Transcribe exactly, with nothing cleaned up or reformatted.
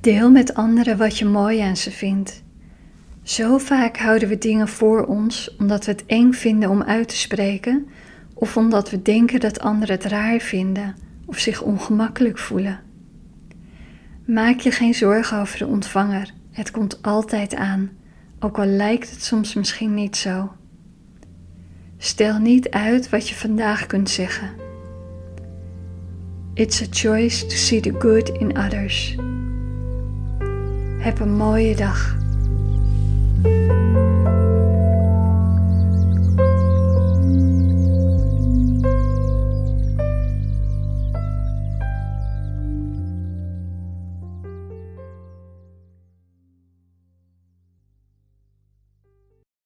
Deel met anderen wat je mooi aan ze vindt. Zo vaak houden we dingen voor ons omdat we het eng vinden om uit te spreken of omdat we denken dat anderen het raar vinden of zich ongemakkelijk voelen. Maak je geen zorgen over de ontvanger, het komt altijd aan, ook al lijkt het soms misschien niet zo. Stel niet uit wat je vandaag kunt zeggen. It's a choice to see the good in others. Heb een mooie dag.